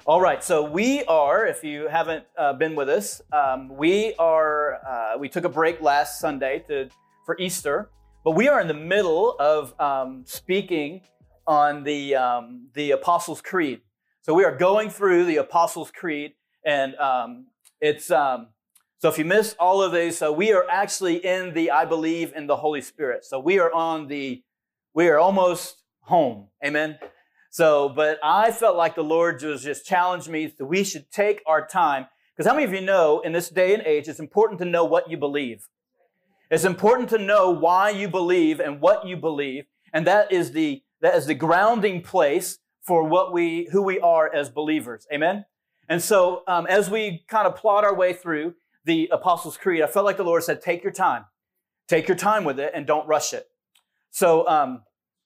All right, so we are, if you haven't been with us, we took a break last Sunday for Easter, but we are in the middle of speaking on the Apostles' Creed. So we are going through the Apostles' Creed, and so if you missed all of these, so we are actually in the I believe in the Holy Spirit. So we are almost home. Amen. So, but I felt like the Lord was just challenged me that we should take our time. Because how many of you know in this day and age, it's important to know what you believe. It's important to know why you believe and what you believe. And that is the grounding place for who we are as believers. Amen. And so, as we kind of plot our way through the Apostles' Creed, I felt like the Lord said, take your time. Take your time with it and don't rush it. So,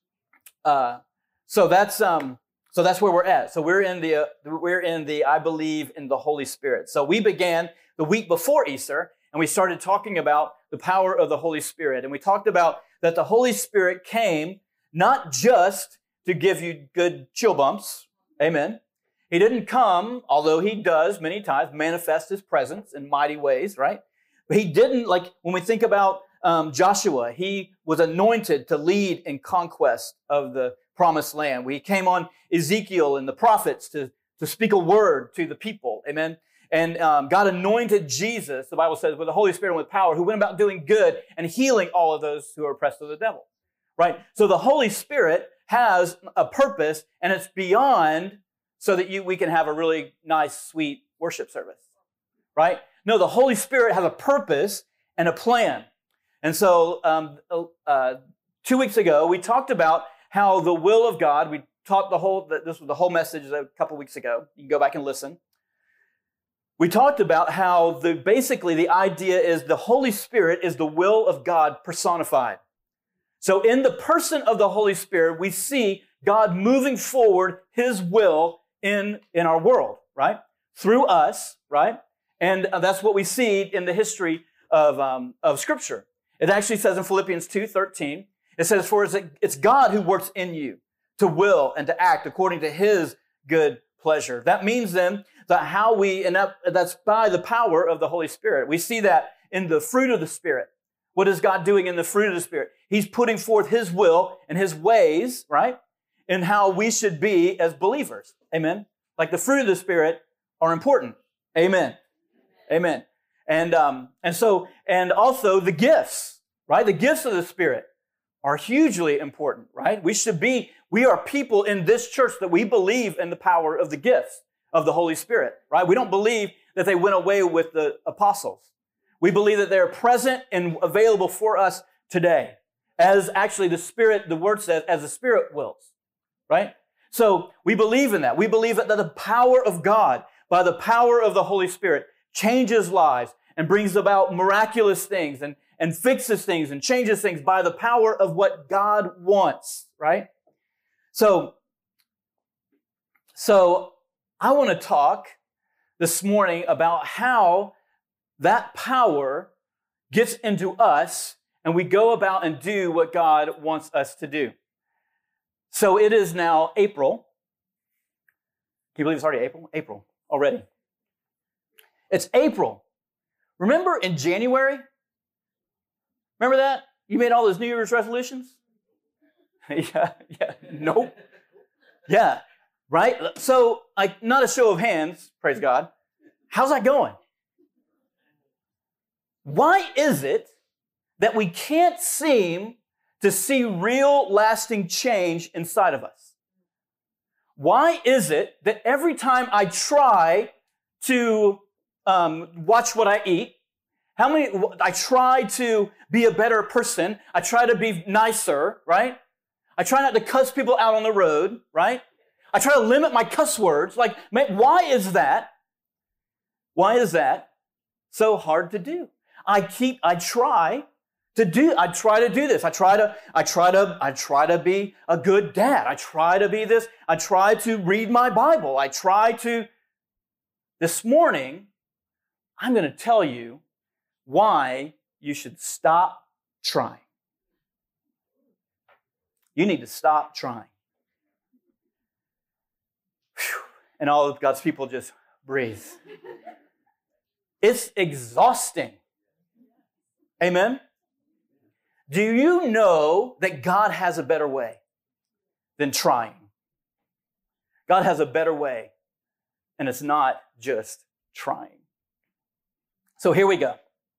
So that's where we're at. So we're in the I believe in the Holy Spirit. So we began the week before Easter and we started talking about the power of the Holy Spirit. And we talked about that the Holy Spirit came not just to give you good chill bumps. Amen. He didn't come, although he does many times manifest his presence in mighty ways, right? But he didn't, like when we think about Joshua, he was anointed to lead in conquest of the promised land. We came on Ezekiel and the prophets to speak a word to the people. Amen. And God anointed Jesus, the Bible says, with the Holy Spirit and with power, who went about doing good and healing all of those who are oppressed of the devil. Right? So the Holy Spirit has a purpose, and it's beyond so that we can have a really nice, sweet worship service. Right? No, the Holy Spirit has a purpose and a plan. And so 2 weeks ago, we talked about how the will of God, we taught this was the whole message a couple weeks ago. You can go back and listen. We talked about how basically the idea is the Holy Spirit is the will of God personified. So in the person of the Holy Spirit, we see God moving forward His will in our world, right? Through us, right? And that's what we see in the history of Scripture. It actually says in Philippians 2:13, it says, for it's God who works in you to will and to act according to His good pleasure. That means then that that's by the power of the Holy Spirit. We see that in the fruit of the Spirit. What is God doing in the fruit of the Spirit? He's putting forth His will and His ways, right? In how we should be as believers. Amen. Like the fruit of the Spirit are important. Amen. Amen. And also the gifts, right? The gifts of the Spirit are hugely important, right? We are people in this church that we believe in the power of the gifts of the Holy Spirit, right? We don't believe that they went away with the apostles. We believe that they're present and available for us today. As actually the Word says, as the Spirit wills, right? So we believe in that. We believe that the power of God, by the power of the Holy Spirit, changes lives and brings about miraculous things and fixes things and changes things by the power of what God wants, right? So I want to talk this morning about how that power gets into us and we go about and do what God wants us to do. So it is now April. Can you believe it's already April? April already. It's April. Remember in January? Remember that? You made all those New Year's resolutions? Yeah, nope. Yeah, right? So, not a show of hands, praise God. How's that going? Why is it that we can't seem to see real lasting change inside of us? Why is it that every time I try to watch what I eat, I try to be a better person, I try to be nicer, right? I try not to cuss people out on the road, right? I try to limit my cuss words. Like, man, why is that? Why is that so hard to do? I try to do this. I try to be a good dad. I try to be this. I try to read my Bible. This morning, I'm going to tell you why you should stop trying. You need to stop trying. Whew. And all of God's people just breathe. It's exhausting. Amen? Do you know that God has a better way than trying? God has a better way, and it's not just trying. So here we go.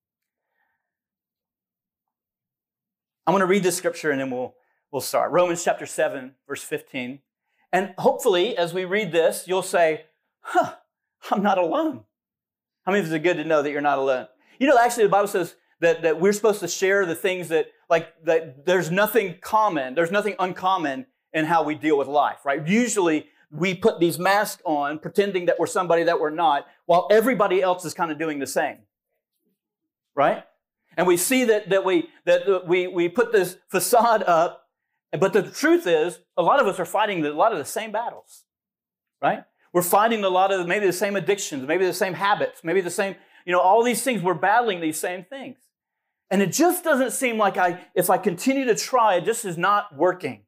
I'm going to read this scripture and then we'll start. Romans chapter 7, verse 15. And hopefully, as we read this, you'll say, I'm not alone. How many of you is good to know that you're not alone? You know, actually, the Bible says that we're supposed to share the things that there's nothing common, there's nothing uncommon in how we deal with life, right? Usually, we put these masks on, pretending that we're somebody that we're not, while everybody else is kind of doing the same, right? And we see that we put this facade up, but the truth is, a lot of us are fighting a lot of the same battles, right? We're fighting a lot of maybe the same addictions, maybe the same habits, maybe the same, all these things. We're battling these same things. And it just doesn't seem like if I continue to try, it just is not working.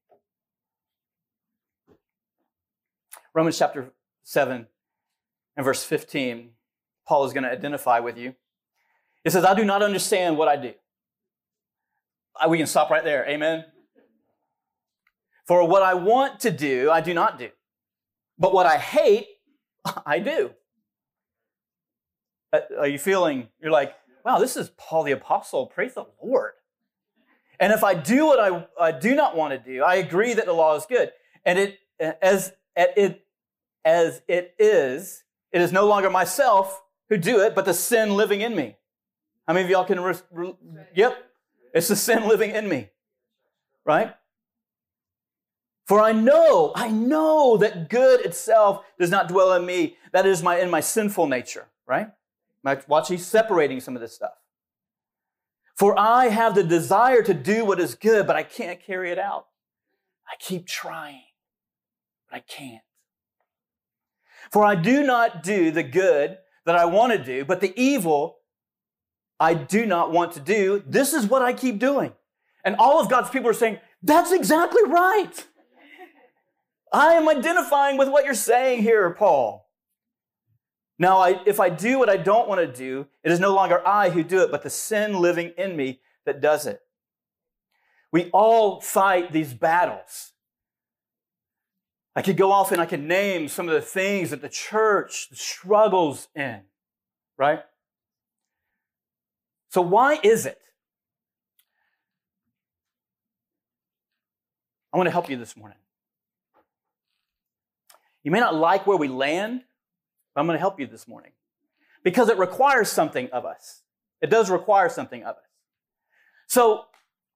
Romans chapter 7 and verse 15, Paul is going to identify with you. It says, I do not understand what I do. We can stop right there. Amen. For what I want to do, I do not do. But what I hate, I do. Are you feeling, you're like, wow, this is Paul the Apostle. Praise the Lord. And if I do what I do not want to do, I agree that the law is good. And it is no longer myself who do it, but the sin living in me. How many of y'all can, yep, it's the sin living in me, right? For I know that good itself does not dwell in me. That is in my sinful nature, right? Watch, he's separating some of this stuff. For I have the desire to do what is good, but I can't carry it out. I keep trying, but I can't. For I do not do the good that I want to do, but the evil I do not want to do. This is what I keep doing. And all of God's people are saying, that's exactly right. I am identifying with what you're saying here, Paul. Now, if I do what I don't want to do, it is no longer I who do it, but the sin living in me that does it. We all fight these battles. I could go off and I could name some of the things that the church struggles in, right? So why is it? I want to help you this morning. You may not like where we land, but I'm going to help you this morning. Because it requires something of us. It does require something of us. So,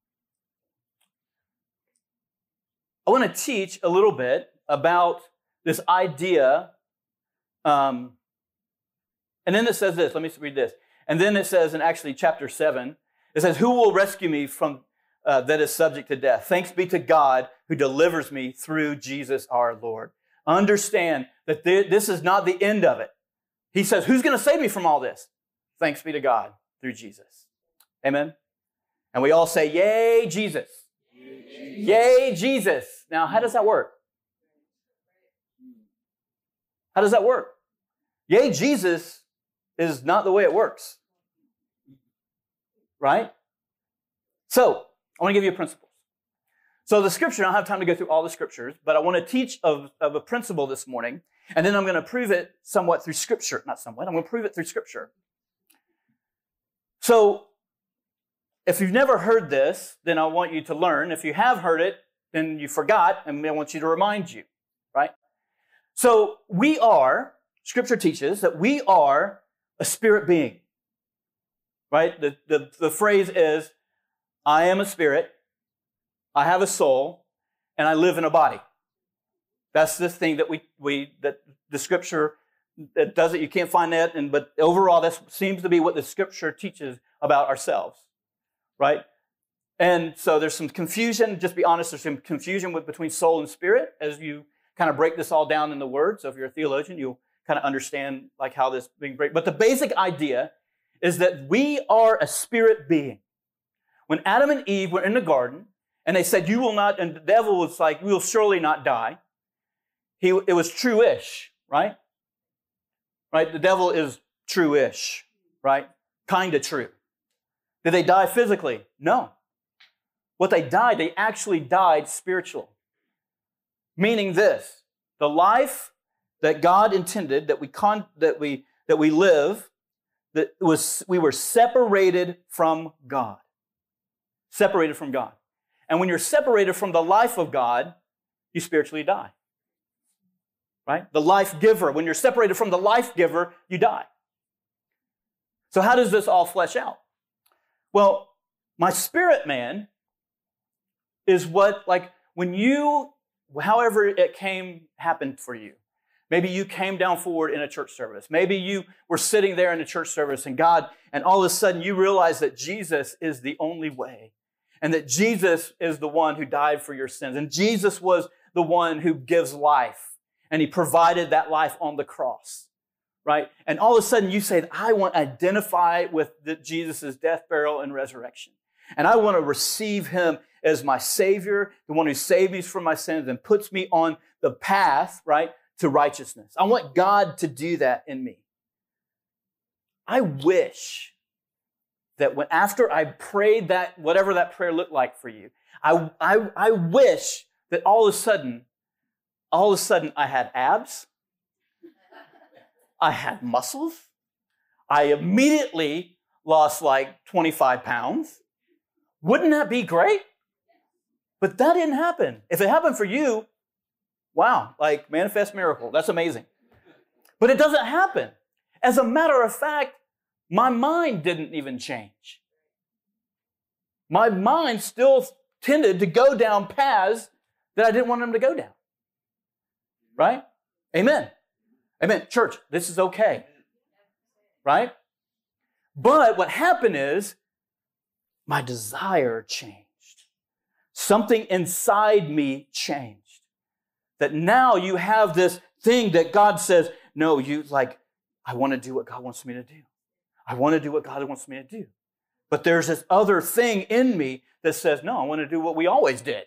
I want to teach a little bit about this idea. And then it says this. Let me read this. And then it says in actually chapter 7, it says, who will rescue me from that is subject to death? Thanks be to God who delivers me through Jesus our Lord. Understand that this is not the end of it. He says, who's going to save me from all this? Thanks be to God through Jesus. Amen? And we all say, yay, Jesus. Yay, Jesus. Now, how does that work? How does that work? Yay, Jesus is not the way it works. Right? So, I want to give you a principle. So the scripture, I don't have time to go through all the scriptures, but I want to teach of a principle this morning, and then I'm going to prove it somewhat through scripture. Not somewhat, I'm going to prove it through scripture. So, if you've never heard this, then I want you to learn. If you have heard it, then you forgot, and I want you to remind you, right? So, scripture teaches that we are a spirit being, right? The phrase is, I am a spirit, I have a soul, and I live in a body. That's the thing that that the scripture that does it. You can't find that, but overall, that seems to be what the scripture teaches about ourselves, right? And so there's some confusion. Just be honest, there's some confusion between soul and spirit as you kind of break this all down in the Word. So if you're a theologian, you'll kind of understand like how this being break. But the basic idea is that we are a spirit being. When Adam and Eve were in the garden, and they said, you will not, and the devil was like, we will surely not die. It was true-ish. right? Right? The devil is true-ish, right? Kind of true. Did they die physically? No. What they actually died spiritual. Meaning this, the life that God intended that we live, we were separated from God. Separated from God. And when you're separated from the life of God, you spiritually die. Right? The life giver. When you're separated from the life giver, you die. So how does this all flesh out? Well, my spirit man is what, like, when you, however it happened for you. Maybe you came down forward in a church service. Maybe you were sitting there in a church service and all of a sudden you realize that Jesus is the only way. And that Jesus is the one who died for your sins. And Jesus was the one who gives life. And he provided that life on the cross. Right? And all of a sudden you say, I want to identify with Jesus' death, burial, and resurrection. And I want to receive him as my Savior, the one who saves me from my sins and puts me on the path, right, to righteousness. I want God to do that in me. I wish that after I prayed that, whatever that prayer looked like for you, I wish that all of a sudden I had abs, I had muscles, I immediately lost like 25 pounds. Wouldn't that be great? But that didn't happen. If it happened for you, wow, like manifest miracle. That's amazing. But it doesn't happen. As a matter of fact, my mind didn't even change. My mind still tended to go down paths that I didn't want them to go down. Right? Amen. Amen. Church, this is okay. Right? But what happened is my desire changed. Something inside me changed. That now you have this thing that God says, no, I want to do what God wants me to do. I want to do what God wants me to do. But there's this other thing in me that says, no, I want to do what we always did.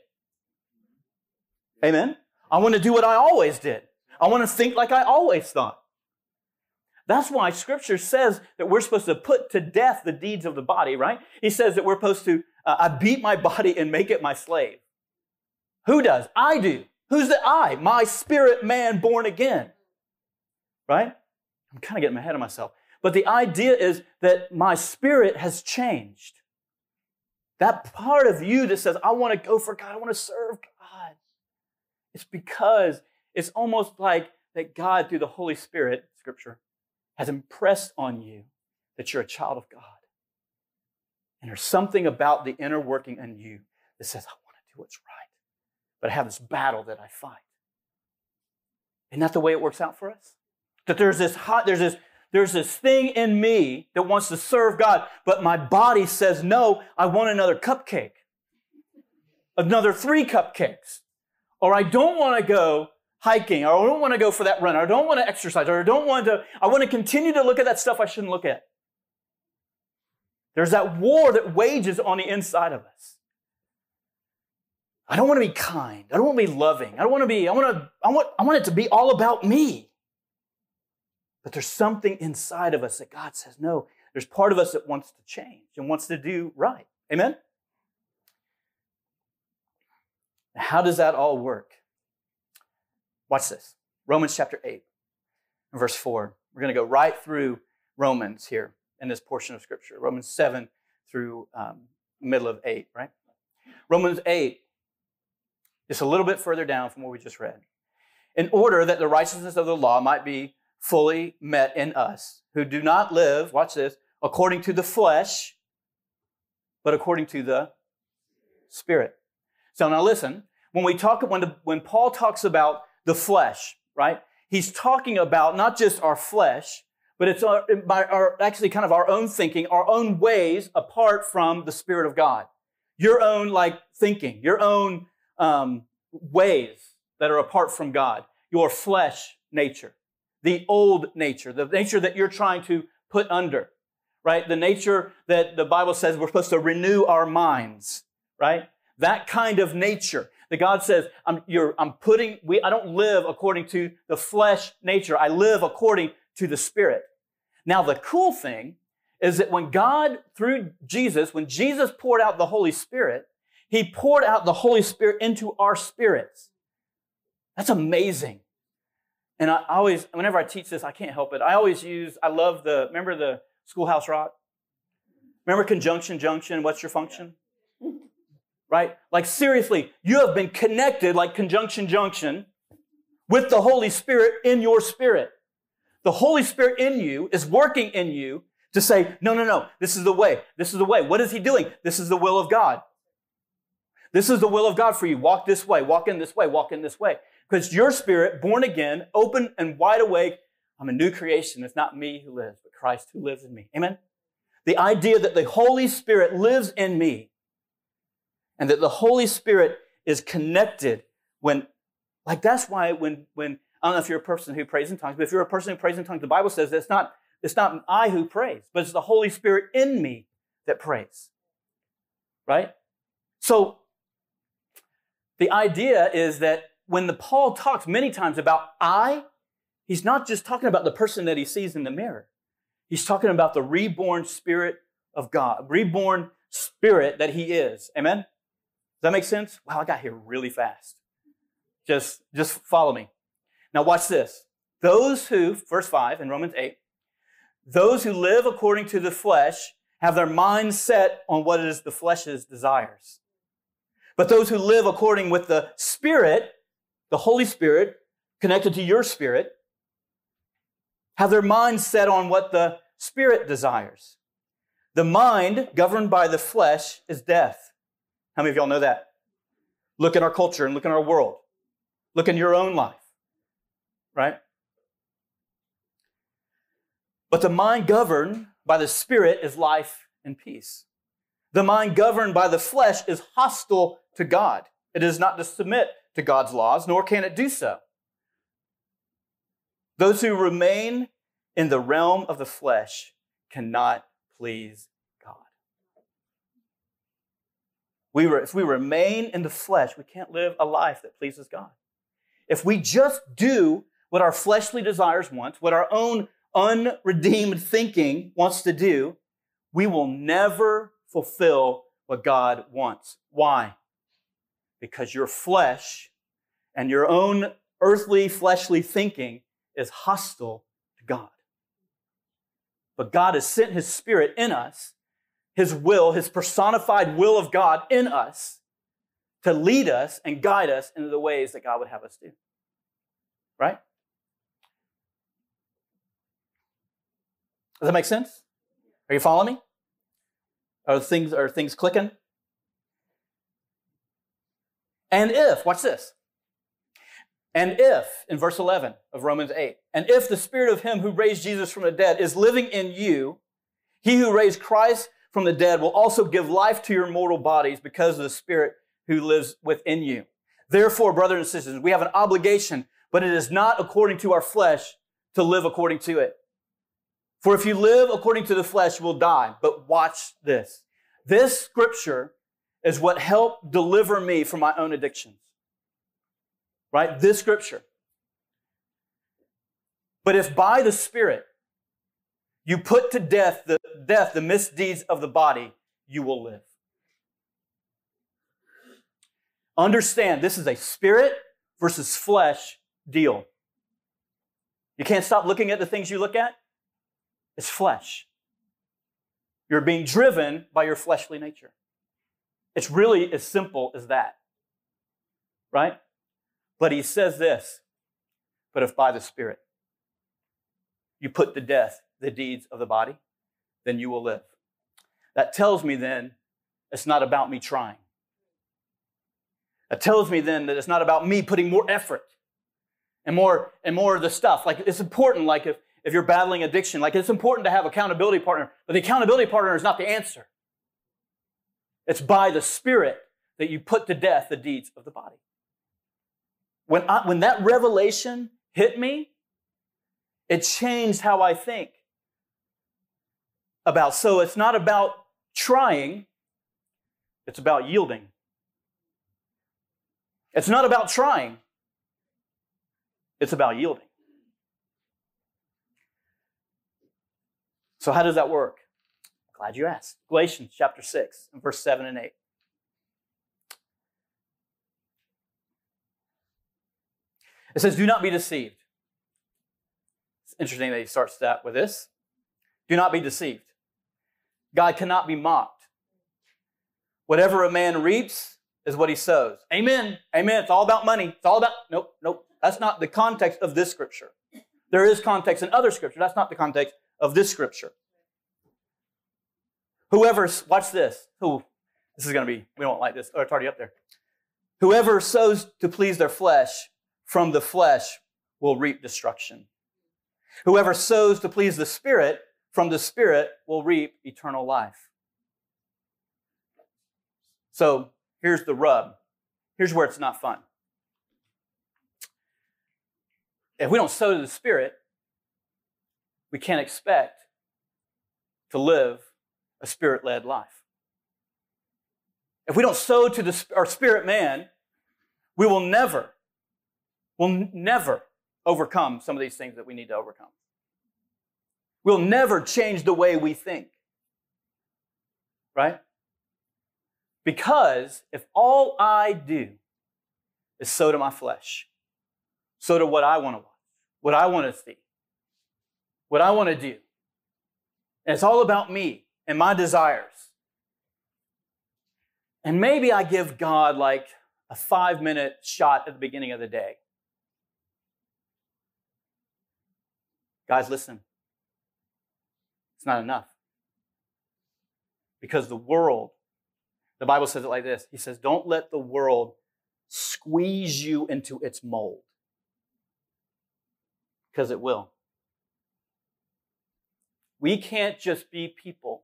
Amen? I want to do what I always did. I want to think like I always thought. That's why Scripture says that we're supposed to put to death the deeds of the body, right? He says that we're supposed to, I beat my body and make it my slave. Who does? I do. Who's the I? My spirit man born again. Right? I'm kind of getting ahead of myself. But the idea is that my spirit has changed. That part of you that says, I want to go for God, I want to serve God. It's because it's almost like that God, through the Holy Spirit, Scripture, has impressed on you that you're a child of God. And there's something about the inner working in you that says, I want to do what's right. But I have this battle that I fight. Isn't that the way it works out for us? That there's this thing in me that wants to serve God, but my body says, no, I want another cupcake. Another 3 cupcakes. Or I don't want to go hiking, or I don't want to go for that run, or I don't want to exercise, or I want to continue to look at that stuff I shouldn't look at. There's that war that wages on the inside of us. I don't want to be kind. I don't want to be loving. I want it to be all about me. But there's something inside of us that God says, no, there's part of us that wants to change and wants to do right. Amen? How does that all work? Watch this. Romans chapter 8, verse 4. We're going to go right through Romans here in this portion of Scripture. Romans 7 through middle of 8, right? Romans 8, just a little bit further down from what we just read. In order that the righteousness of the law might be fully met in us, who do not live, watch this, according to the flesh, but according to the Spirit. So now listen, when Paul talks about the flesh, right? He's talking about not just our flesh, but it's actually kind of our own thinking, our own ways apart from the Spirit of God. Your own thinking, your own ways that are apart from God, your flesh nature, the old nature, the nature that you're trying to put under, right? The nature that the Bible says we're supposed to renew our minds, right? That kind of nature, That God says, I don't live according to the flesh nature. I live according to the Spirit. Now, the cool thing is that when Jesus poured out the Holy Spirit, He poured out the Holy Spirit into our spirits. That's amazing. And whenever I teach this, I can't help it. Remember the Schoolhouse Rock? Remember conjunction, junction, what's your function? Right? Like seriously, you have been connected like conjunction, junction with the Holy Spirit in your spirit. The Holy Spirit in you is working in you to say, no, this is the way. This is the way. What is He doing? This is the will of God. This is the will of God for you. Walk this way, walk in this way, walk in this way. Because your spirit, born again, open and wide awake, I'm a new creation. It's not me who lives, but Christ who lives in me. Amen? The idea that the Holy Spirit lives in me and that the Holy Spirit is connected that's why when I don't know if you're a person who prays in tongues, but if you're a person who prays in tongues, the Bible says that it's not I who prays, but it's the Holy Spirit in me that prays. Right? So the idea is that when Paul talks many times about he's not just talking about the person that he sees in the mirror. He's talking about the reborn Spirit of God, reborn Spirit that He is. Amen? Does that make sense? Wow, I got here really fast. Just follow me. Now watch this. Verse 5 in Romans 8, those who live according to the flesh have their mind set on what is the flesh's desires. But those who live according with the Spirit, the Holy Spirit, connected to your spirit, have their mind set on what the Spirit desires. The mind governed by the flesh is death. How many of y'all know that? Look at our culture and look at our world. Look in your own life, right? But the mind governed by the Spirit is life and peace. The mind governed by the flesh is hostile to God. It is not to submit to God's laws, nor can it do so. Those who remain in the realm of the flesh cannot please God. If we remain in the flesh, we can't live a life that pleases God. If we just do what our fleshly desires want, what our own unredeemed thinking wants to do, we will never fulfill what God wants. Why? Because your flesh and your own earthly, fleshly thinking is hostile to God. But God has sent His Spirit in us, His will, His personified will of God in us, to lead us and guide us into the ways that God would have us do. Right? Does that make sense? Are you following me? Are things clicking? And if, watch this. And if, in verse 11 of Romans 8, and if the Spirit of Him who raised Jesus from the dead is living in you, He who raised Christ from the dead will also give life to your mortal bodies because of the Spirit who lives within you. Therefore, brothers and sisters, we have an obligation, but it is not according to our flesh to live according to it. For if you live according to the flesh, you will die. But watch this. This scripture is what helped deliver me from my own addictions. Right? This scripture. But if by the Spirit you put to death the misdeeds of the body, you will live. Understand, this is a spirit versus flesh deal. You can't stop looking at the things you look at. It's flesh. You're being driven by your fleshly nature. It's really as simple as that. Right? But he says this, but if by the Spirit you put to death the deeds of the body, then you will live. That tells me then it's not about me trying. That tells me then that it's not about me putting more effort and more of the stuff. Like it's important, like if you're battling addiction, like it's important to have an accountability partner, but the accountability partner is not the answer. It's by the Spirit that you put to death the deeds of the body. When that revelation hit me, it changed how I think about. So it's not about trying, it's about yielding. It's not about trying. It's about yielding. So how does that work? Glad you asked. Galatians chapter 6, verse 7 and 8. It says, do not be deceived. It's interesting that he starts that with this. Do not be deceived. God cannot be mocked. Whatever a man reaps is what he sows. Amen. Amen. It's all about money. It's all about, nope. That's not the context of this scripture. There is context in other scripture. That's not the context of this scripture. Whoever, watch this. This is going to be, we don't like this. Oh, it's already up there. Whoever sows to please their flesh, from the flesh will reap destruction. Whoever sows to please the Spirit, from the Spirit will reap eternal life. So here's the rub. Here's where it's not fun. If we don't sow to the Spirit, we can't expect to live a Spirit-led life. If we don't sow to our spirit man, we will never overcome some of these things that we need to overcome. We'll never change the way we think. Right? Because if all I do is sow to my flesh, sow to what I want to watch, what I want to see, what I want to do, and it's all about me and my desires. And maybe I give God like a 5-minute shot at the beginning of the day. Guys, listen. It's not enough. Because the world, the Bible says it like this. He says, don't let the world squeeze you into its mold. Because it will. We can't just be people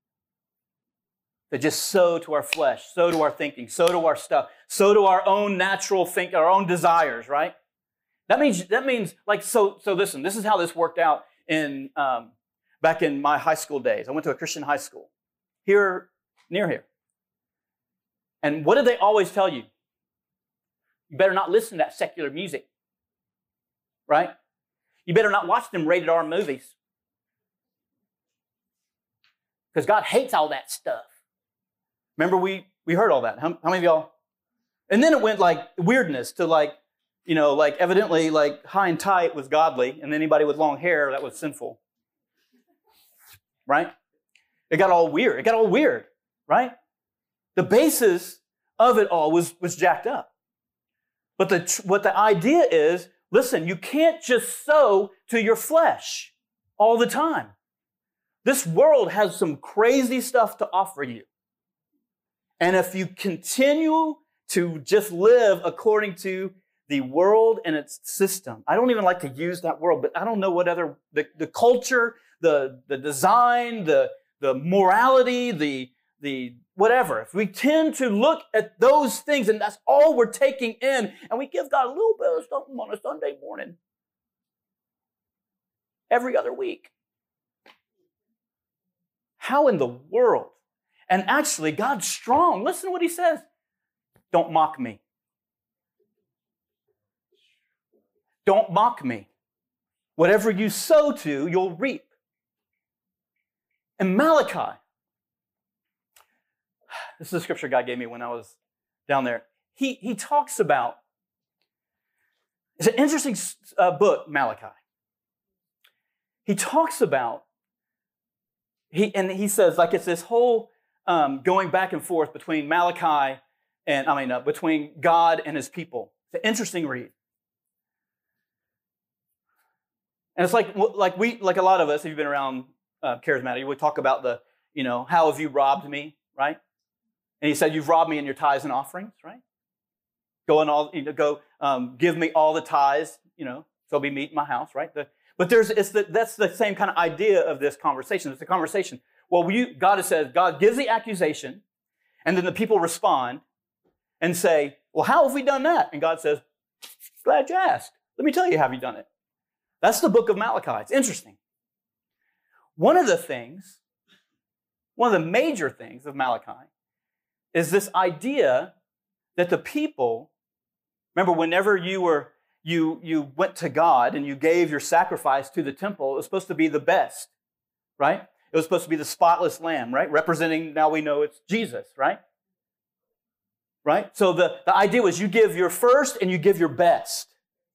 that just sow to our flesh, sow to our thinking, sow to our stuff, sow to our own natural thinking, our own desires, right? That means like, so listen, this is how this worked out in, back in my high school days. I went to a Christian high school near here. And what did they always tell you? You better not listen to that secular music, right? You better not watch them rated R movies. Because God hates all that stuff. Remember, we heard all that. How many of y'all? And then it went like weirdness to like evidently like high and tight was godly, and anybody with long hair, that was sinful. Right? It got all weird. Right? The basis of it all was jacked up. But what the idea is, listen, you can't just sow to your flesh all the time. This world has some crazy stuff to offer you. And if you continue to just live according to the world and its system, I don't even like to use that word, but I don't know what other, the culture, the design, the morality, the whatever. If we tend to look at those things and that's all we're taking in, and we give God a little bit of something on a Sunday morning, every other week. How in the world? And actually, God's strong. Listen to what he says. Don't mock me. Don't mock me. Whatever you sow to, you'll reap. And Malachi, this is a scripture God gave me when I was down there. He talks about, it's an interesting book, Malachi. He talks about, he says, like it's this whole going back and forth between Malachi and, between God and his people. It's an interesting read. And it's like a lot of us, if you've been around charismatic, we talk about how have you robbed me, right? And he said, you've robbed me in your tithes and offerings, right? Give me all the tithes, so be meat in my house, right? But that's the same kind of idea of this conversation. It's a conversation. Well, God gives the accusation, and then the people respond and say, well, how have we done that? And God says, glad you asked. Let me tell you how you've done it. That's the book of Malachi. It's interesting. One of the major things of Malachi is this idea that the people Remember, whenever you went to God and you gave your sacrifice to the temple, it was supposed to be the best, right? It was supposed to be the spotless lamb, right? Representing, now we know it's Jesus, right? Right? So the idea was you give your first and you give your best.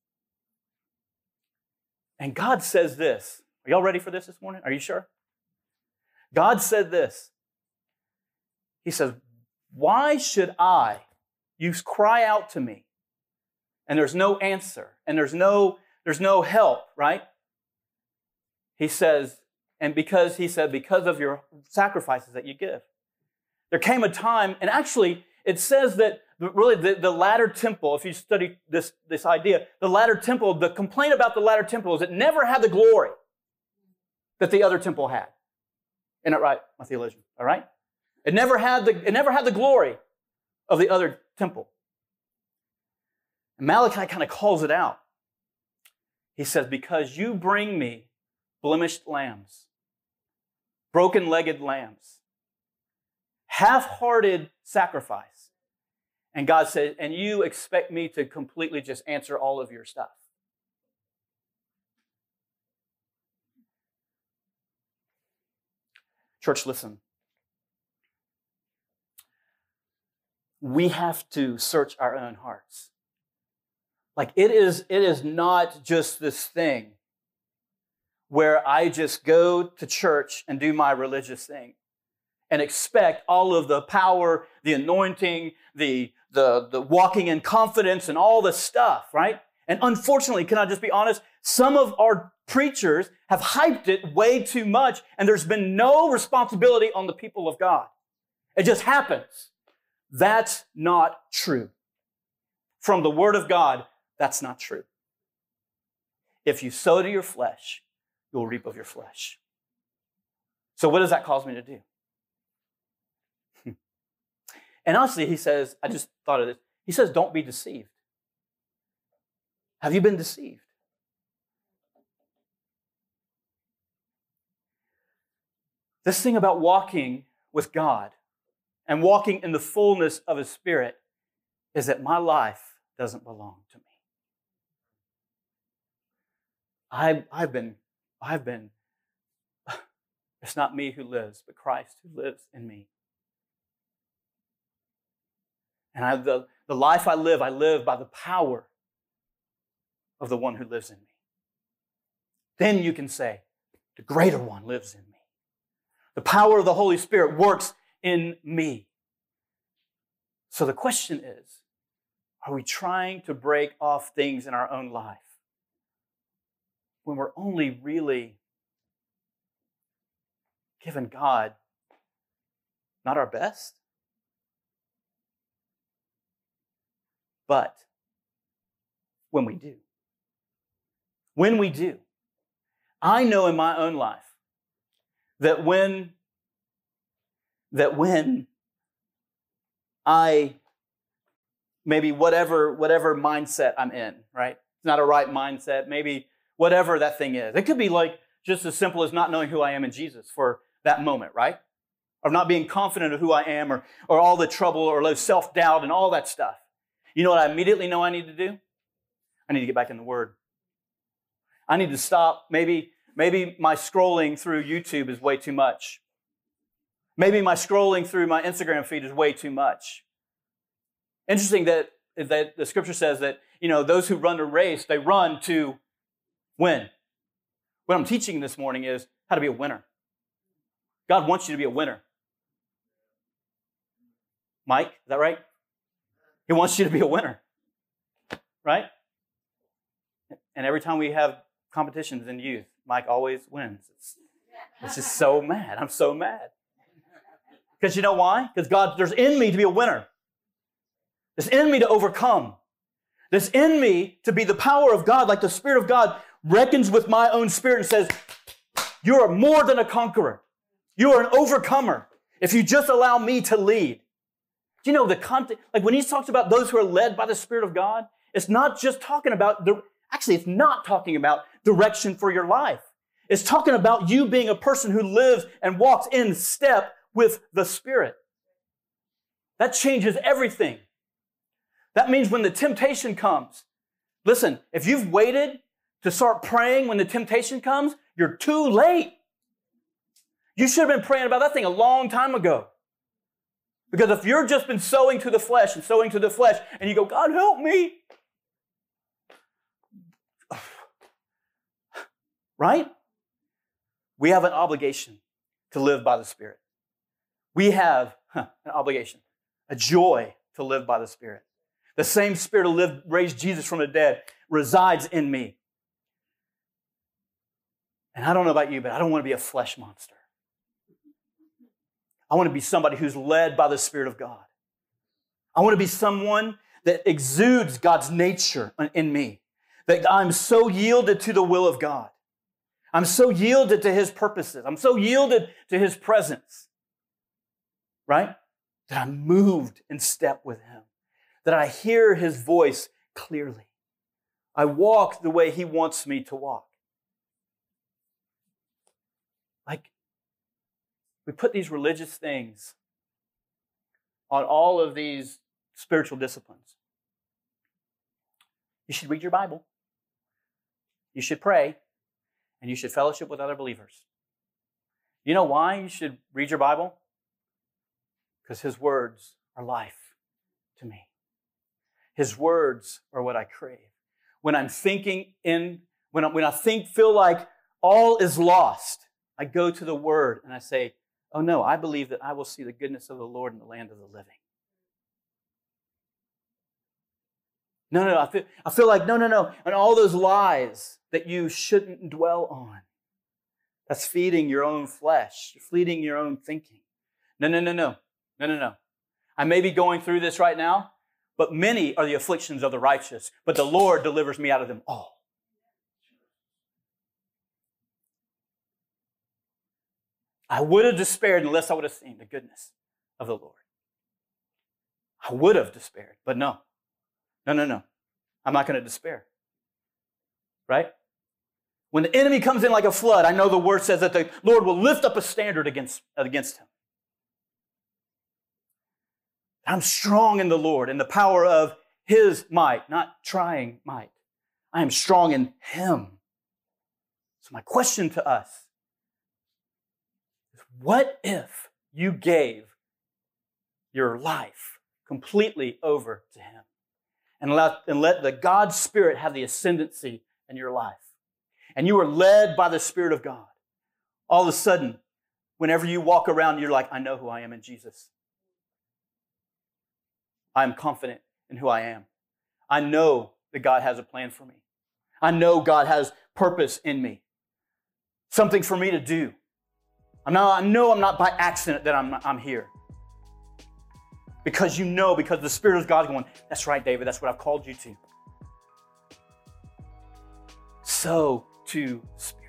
And God says this. Are y'all ready for this morning? Are you sure? God said this. He says, why should you cry out to me and there's no answer and there's no help, right? He says, because of your sacrifices that you give. There came a time, and actually it says that really the latter temple, if you study this idea, the latter temple, the complaint about the latter temple is it never had the glory that the other temple had. Isn't that right, my theologian? All right? It never had the glory of the other temple. And Malachi kind of calls it out. He says, because you bring me blemished lambs, broken-legged lambs, half-hearted sacrifice. And God said, and you expect me to completely just answer all of your stuff. Church, listen. We have to search our own hearts. Like it is not just this thing where I just go to church and do my religious thing and expect all of the power, the anointing, the walking in confidence and all this stuff, right? And unfortunately, can I just be honest? Some of our preachers have hyped it way too much, and there's been no responsibility on the people of God. It just happens. That's not true. From the Word of God, that's not true. If you sow to your flesh, you'll reap of your flesh. So what does that cause me to do? And honestly, he says, I just thought of this. He says, don't be deceived. Have you been deceived? This thing about walking with God and walking in the fullness of His Spirit is that my life doesn't belong to me. I've been, it's not me who lives, but Christ who lives in me. And the life I live by the power of the one who lives in me. Then you can say, the greater one lives in me. The power of the Holy Spirit works in me. So the question is, are we trying to break off things in our own life when we're only really giving God not our best? But when we do, I know in my own life that when I maybe whatever mindset I'm in, right? It's not a right mindset, maybe whatever that thing is. It could be like just as simple as not knowing who I am in Jesus for that moment, right? Or not being confident of who I am or all the trouble or self-doubt and all that stuff. You know what I immediately know I need to do? I need to get back in the Word. I need to stop. Maybe my scrolling through YouTube is way too much. Maybe my scrolling through my Instagram feed is way too much. Interesting that the Scripture says that, those who run a race, they run to win. What I'm teaching this morning is how to be a winner. God wants you to be a winner. Mike, is that right? He wants you to be a winner, right? And every time we have competitions in youth, Mike always wins. It's just so mad. I'm so mad. Because you know why? Because there's in me to be a winner. There's in me to overcome. There's in me to be the power of God, like the Spirit of God reckons with my own spirit and says, you are more than a conqueror. You are an overcomer if you just allow me to lead. Do you know the content? Like when he talks about those who are led by the Spirit of God, it's not just talking about, it's not talking about direction for your life. It's talking about you being a person who lives and walks in step with the Spirit. That changes everything. That means when the temptation comes, listen, if you've waited to start praying when the temptation comes, you're too late. You should have been praying about that thing a long time ago. Because if you've just been sowing to the flesh and you go, God, help me. Right? We have an obligation to live by the Spirit. We have an obligation, a joy to live by the Spirit. The same Spirit who raised Jesus from the dead resides in me. And I don't know about you, but I don't want to be a flesh monster. I want to be somebody who's led by the Spirit of God. I want to be someone that exudes God's nature in me, that I'm so yielded to the will of God. I'm so yielded to His purposes. I'm so yielded to His presence, right? That I'm moved in step with Him, that I hear His voice clearly. I walk the way He wants me to walk. Like, we put these religious things on all of these spiritual disciplines. You should read your Bible. You should pray. And you should fellowship with other believers. You know why you should read your Bible? Because His words are life to me. His words are what I crave. When I'm thinking when I feel like all is lost, I go to the Word and I say, oh no, I believe that I will see the goodness of the Lord in the land of the living. No, I feel like, no. And all those lies that you shouldn't dwell on. That's feeding your own flesh, feeding your own thinking. No. I may be going through this right now, but many are the afflictions of the righteous, but the Lord delivers me out of them all. I would have despaired unless I would have seen the goodness of the Lord. I would have despaired, but no. I'm not going to despair. Right? When the enemy comes in like a flood, I know the Word says that the Lord will lift up a standard against him. I'm strong in the Lord, in the power of His might, not trying might. I am strong in Him. So my question to us is, what if you gave your life completely over to Him and let the God Spirit have the ascendancy in your life? And you are led by the Spirit of God. All of a sudden, whenever you walk around, you're like, I know who I am in Jesus. I am confident in who I am. I know that God has a plan for me. I know God has purpose in me. Something for me to do. I know I'm not by accident that I'm here. Because because the Spirit of God is going, that's right, David, that's what I've called you to. So to speak.